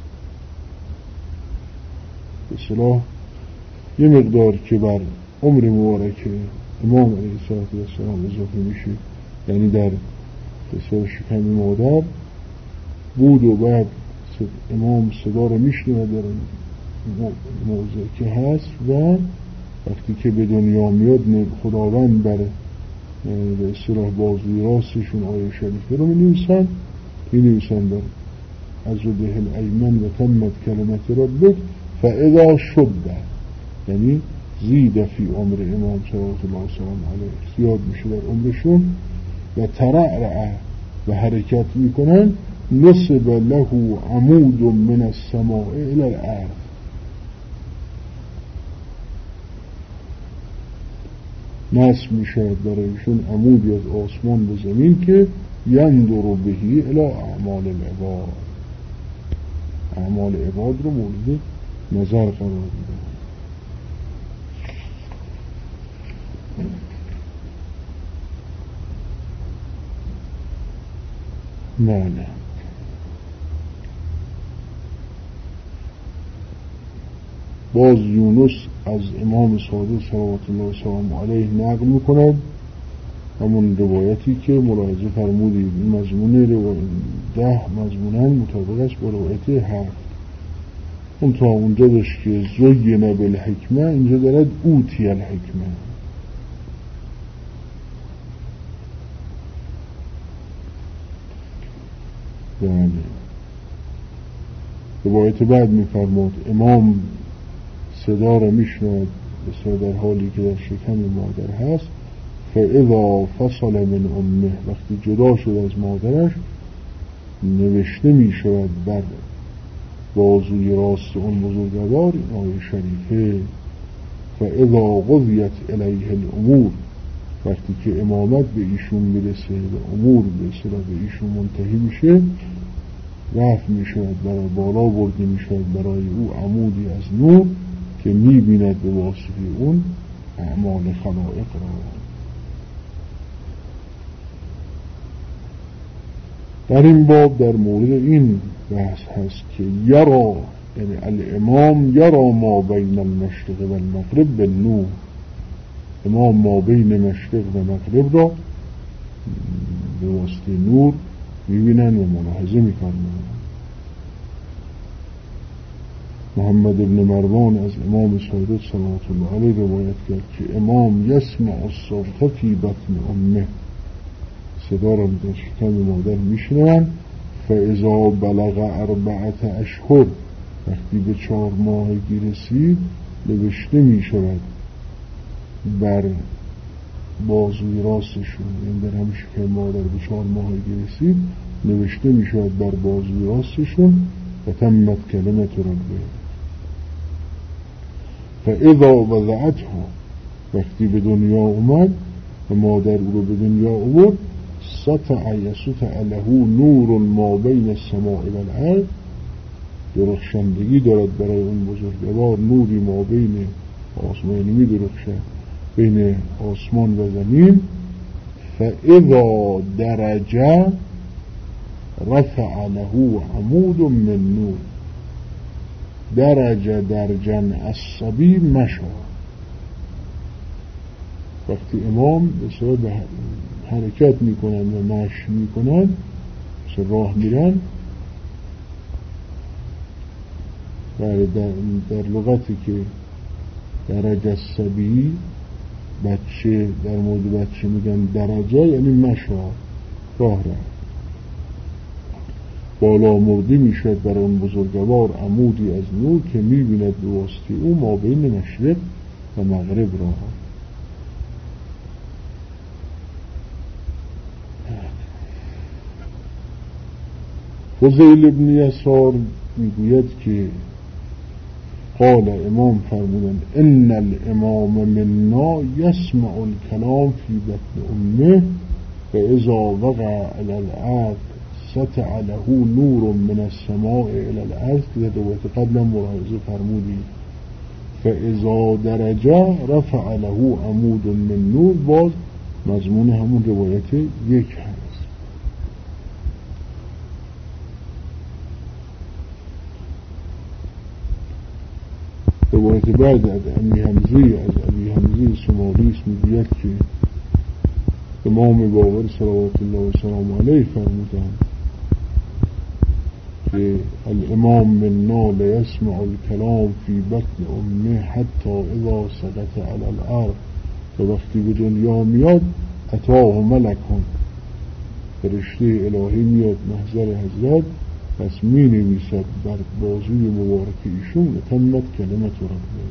به اصطلاح یه مقدار که بر عمر مبارک امام علیه السلام اضافه میشه، یعنی در قصه شکم مادر بود و بعد امام صدا رو میشنه در موضع که هست و وقتی که به دنیا میاد خداوند بر به اصطلاح بازوی راستشون آیه شریفه رو مینویسن مینویسن بر از به الایمن و تمت کلمت ربک فاذا شد، یعنی زید فی عمر امام صلوات الله سلام علیه، زیاد میشه در عمرشون، و ترعرع و حرکت میکنن، نصب له عمود من السماء الى الارض، نصب میشود برایشون عمودی از آسمان به زمین که یندر بهی الی اعمال العباد، اعمال عباد رو مورد نظر قرار میده. معنی باز یونس از امام صادق صلوات الله سلام علیه نقل میکند همون روایتی که ملاحظه فرمودید مضمون ده مضمونن مطابق است با روایت هفت. اون تا اونجا داشت که زین بالحکمه، اینجا دارد اوتی الحکمه. بله. روایت بعد میفرماد امام صدا را میشنود بسیار در حالی که در شکم مادر هست، فاذا فصل من امه، وقتی جدا شد از مادرش نوشته میشود بر بازوی راست اون بزرگوار این آیه شریفه، فاذا قضیت الیه الامور، وقتی که امامت به ایشون میرسه و امور به صلاح به ایشون منتهی میشه، رفت میشود برای بالا برده میشود برای او عمودی از نور که میبیند به واسطه اون اعمال خلائق را. در این باب در مورد این بحث هست که یرا، یعنی الامام یرا ما بین المشرق و المغرب بالنور، امام ما بین مشرق و مغرب را به واسطه نور میبینن و ملاحظه میکنن. محمد ابن مروان از امام صادق صلوات الله علیه روایت کرد که امام یسمع الصوت فی بطن امه، صدا را در شکم مادر میشنون، فاذا بلغ اربعت اشهر، وقتی به چهار ماهگی رسید نوشته میشود بر بازوی راستشون، این در همون شکم مادر به چهار ماهگی رسید نوشته میشود بر بازوی راستشون و تمت کلمت ربه. فاذا وضعته، وقتی به دنیا اومد و مادر او رو به دنیا آورد، سطع یسطع له نور ما بین السماء و الارض، درخشندگی دارد برای اون بزرگوار نوری ما بین آسمان، می درخشد بین آسمان و زمین. فاذا درجه رفع له عمود من نور، درجه درجن الصبی مشا، وقتی امام به صورت حرکت میکنن و مشی میکنن، مثل راه میرن، و در, در لغتی که درجه الصبی بچه، در مورد بچه میگن درجه، یعنی مشا، راه رفت. بالا مردی میشد برای اون بزرگوار عمودی از نور که میبیند به واسطه او ما بین مشرق و مغرب را. فضیل ابن یسار میگوید که قال امام فرمودن ان الامام منا یسمع الکلام فی بطن امه فاذا وقع علی الارض سطع له نور من السماء الى الارض، که در روایت قبلا ملاحظه فرمودید فاذا درجه رفع له عمود من نور، باز مضمون همون روایت یک هست. روایت بعد از امی حمزی از ابی حمزی سمالیس میگوید که امام باقر صلوات الله و سلام علیه فرمودند که الامام منا لیسمع الکلام فی بطن امه حتی اذا سقط علی الارض، و وقتی به دنیا میاد اتاه ملکون، فرشته الهی میاد محضر حضرت پس می نویسد بر بازوی مبارک ایشون تمت کلمت ربه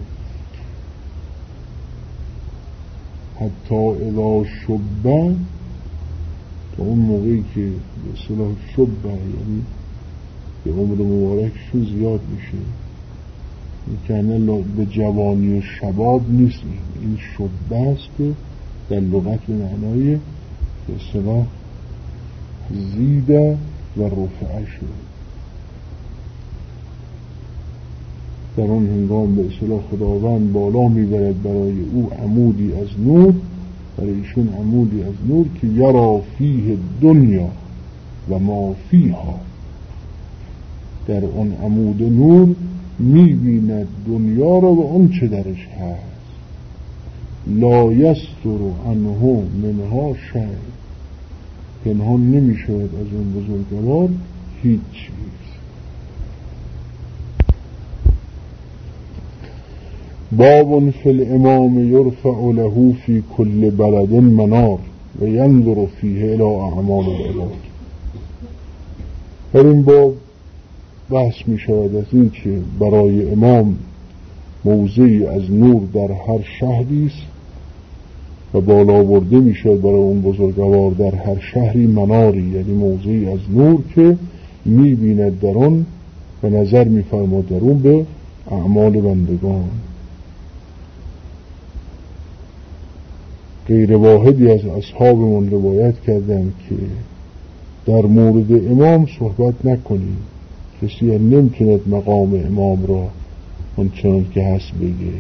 حتی اذا شبه، تا اون موقعی که به اصطلاح شبه یعنی به عمر مبارکشون زیاد میشه، این که به جوانی و شباب نیست، این شبه است که در لغت به معنای به اصطلاح زیده و رفعه شد. در آن هنگام به اصطلاح خداوند بالا میبرد برای او عمودی از نور، برای ایشون عمودی از نور که یرا فیه دنیا و ما فیها، در آن عمود نور میبیند دنیا را و آن چه درش هست. لا یستر عنه منها شیء، پنهان نمیشود از اون بزرگوار هیچ چیز. باب فی الامام یرفع له فی کل بلد منار و ینظر فیه الی اعمال العباد. در این باب بحث می شود از این که برای امام موضعی از نور در هر شهری است و بالا برده می شود برای اون بزرگوار در هر شهری مناری، یعنی موضعی از نور که می بیند در آن و نظر می فرماد در اون به اعمال بندگان. غیر واحدی از اصحابمون روایت کردن که در مورد امام صحبت نکنیم، کسی نمیتوند مقام امام را آنچنان که هست بگه.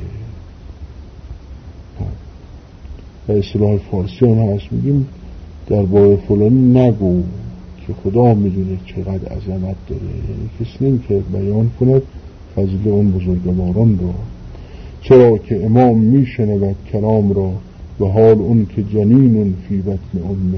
و اصطلاح فارسی هم هست میگیم در باره فلانی نگو که خدا میدونه چقدر عظمت داره، یعنی کسی نمیتوند بیان کند فضل اون بزرگواران را. چرا که امام میشنود کلام را و حال اون که جنین فی بطن امه،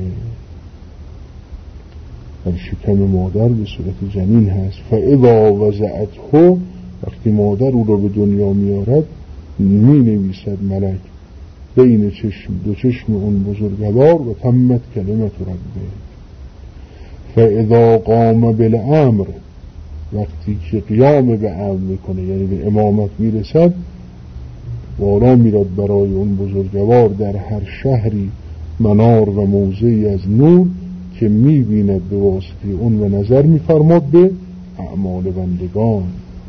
در شکم مادر به صورت جنین هست. فاذا وضعته، وقتی مادر او را به دنیا میارد می نویسد ملک بین چشم دو چشم اون بزرگوار و تمت کلمت ربه. فاذا قام بالامر، وقتی که قیام به امر میکنه یعنی به امامت میرسد، بالا میرد برای اون بزرگوار در هر شهری منار و موضعی از نور که میبیند به واسطه اون و نظر میفرماد به اعمال بندگان.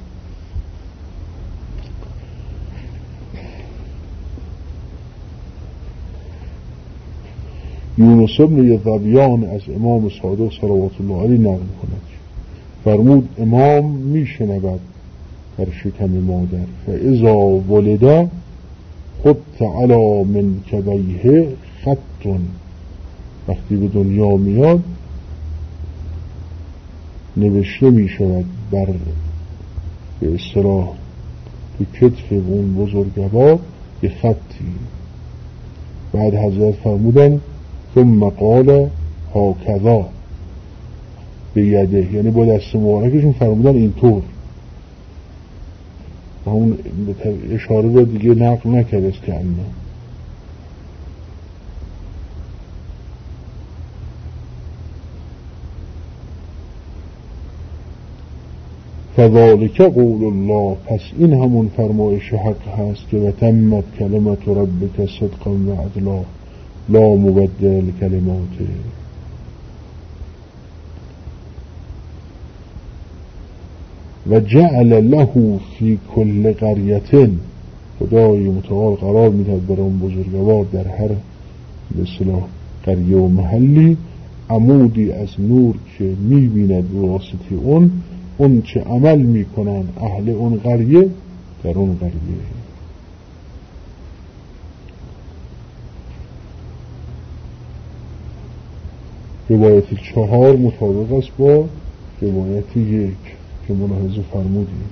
یونس بن یذبیان از امام صادق صلوات الله علیه نقل کند فرمود امام میشنود در شکم مادر فاذا ولد خط علی منکبیه خط، وقتی به دنیا میاد نوشته می شود بر به اصطلاح به کتف اون بزرگوار یه خطی. بعد حضرت فرمودن ثم قال هاکذا به یده، یعنی با دست مبارکشون فرمودن اینطور، همون اشاره رو دیگه نقل نکرد است که اما فذالک قول الله، پس این همون فرمایش حق هست که و تمت کلمت ربک صدقا و عدلا لا مبدل کلماته. و جعل له فی کل قریة، خدای متعال قرار میدهد برای اون بزرگوار در هر به اصطلاح قریه و محلی عمودی از نور که میبیند به واسطه اون اون چه عمل میکنن اهل اون قریه در اون قریه. روایت چهار مطابق است با روایت یک که ملاحظه فرمودیم.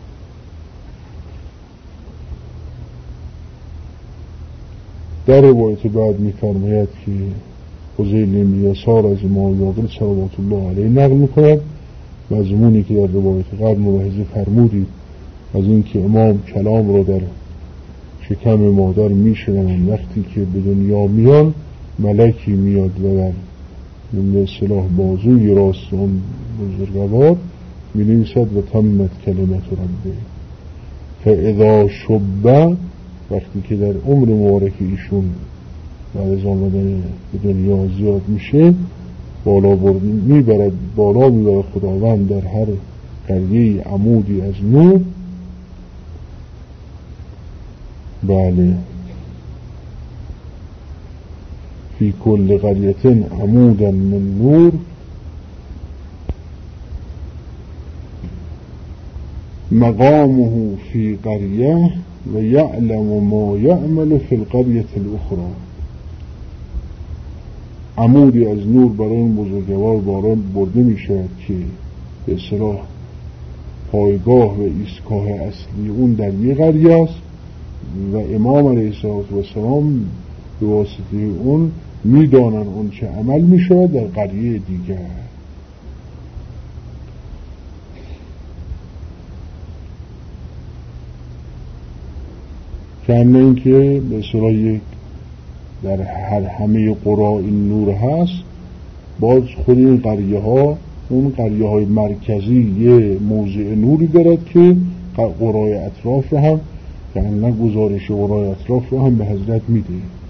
در روایت بعد میفرماید که حذیل بن یسار از امام باقر صلوات الله علیه نقل میکند مضمونی که در روایت قبل ملاحظه فرمودید از این که امام کلام را در شکم مادر میشنوند، وقتی که به دنیا میان ملکی میاد و بر به اصطلاح بازوی راست اون بزرگوار می نویسد و تمت کلمت ربه. فاذا شب، وقتی که در عمر مبارک ایشون بعد از آمدن به دنیا زیاد میشه، بالا میبرد بالا میبرد خداوند در هر قریه عمودی از نور. بله، فی کل قریة عمودا من نور مقامه فی قریه و یعلم ما یعمل فی القریة الاخرى. عمودی از نور برای این بزرگوار باران برده می شود که به اصطلاح پایگاه و ایستگاه اصلی اون در یک قریه است و امام علیه السلام به واسطه اون می دانن اون چه عمل می شود در قریه دیگر. کاملا این که به اصطلاح یک در هر همه قرا این نور هست، باز خود این قریه ها، اون قریه های مرکزی یه موضع نوری دارد که قرای اطراف رو هم کاملا گزارش قرای اطراف رو هم به حضرت میده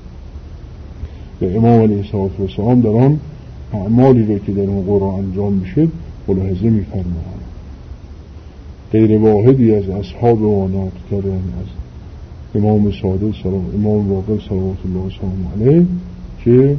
و امام علیه السلام در آن اعمالی رو که در اون قرا انجام میشه ملاحظه میفرمایند. غیر واحدی از اصحاب ما نقل کردن از امام صادق سلام امام باقر صلوات الله وسلامه علیه که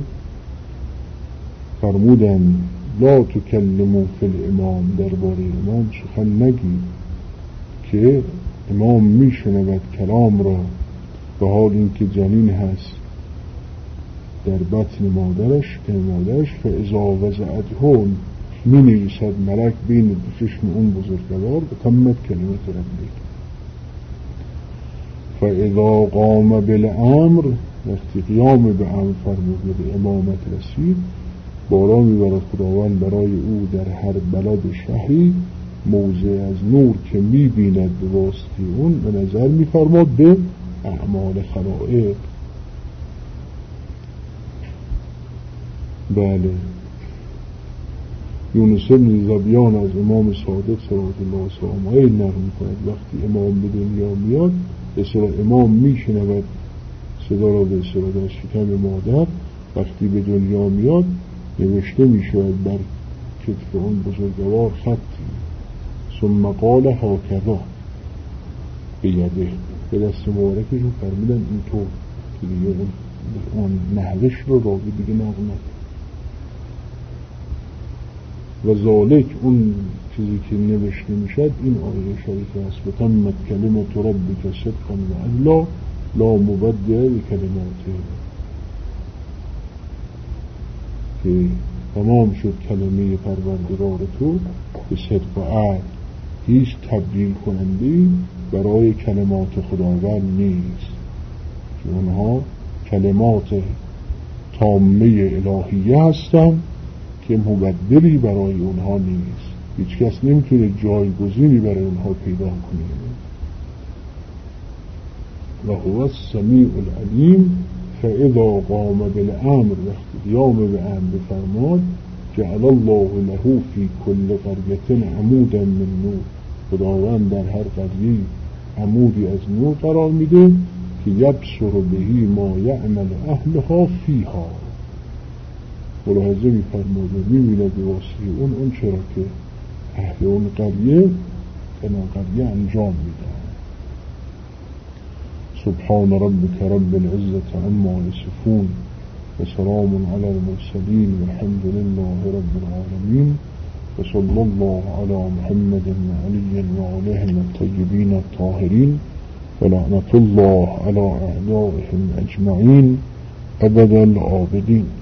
فرمودن لا تکلموا فی الامام، درباره امام سخن نگید که امام میشنود کلام را به حال اینکه جنین هست در بطن مادرش که مادرش فاذا وضعته می نویسد ملک بین چشم اون بزرگوار و تمت کلمت ربه. فاذا قام بالامر، وقتی قیام به امر فرمود به امامت رسید، بالا میبرد خداوند برای او در هر بلد شهری موضع از نور که میبیند به واسطه اون به نظر میفرماد به اعمال خلائق. بله، یونس بن زبیان از امام صادق صلوات الله وسلامه علیه نقل میکند وقتی امام به دنیا میاد به اصطلاح امام میشنود صدا را به اصطلاح در شکم مادر، وقتی به دنیا میاد نوشته میشود بر کتف اون بزرگوار خطی ثم قال هاکذا به یده، به دست مبارکش رو فرمیدن اینطور که دیگه اون نحوش رو راوی دیگه نقل نکرد. و ذالک، اون چیزی که نوشته میشد این آیه شریفه است و تمت کلمت ربک صدقا و عدلا لا مبدل کلماته، که تمام شد کلمه پروردگار تو به صدق و عدل، هیچ تبدیل کننده برای کلمات خداوند نیست که اونها کلمات تامه الهیه هستند که مبدلی برای اونها نیست، هیچ کس نمیتونه جایگزینی برای اونها پیدا کنه. و هو السمیع العلیم. فاذا قام بالامر، وقتی قیام به امر بفرماد، جعل الله له فی کل قریة عمودا من نور، خداوند در هر قریه عمودی از نور قرار میده که یبصر بهی ما یعمل اهلها فیها. ملاحظه می‌فرماید می‌بیند به واسطه اون اون چرا که اهل اون قریه در اون قریه انجام میدن. سبحان ربک رب العزة عما یصفون و سلام علی المرسلین والحمد لله رب العالمین و صلی الله علی محمد و علی و آلهم الطیبین الطاهرین و لعنت الله علی اعدائهم اجمعین ابد الآبدین.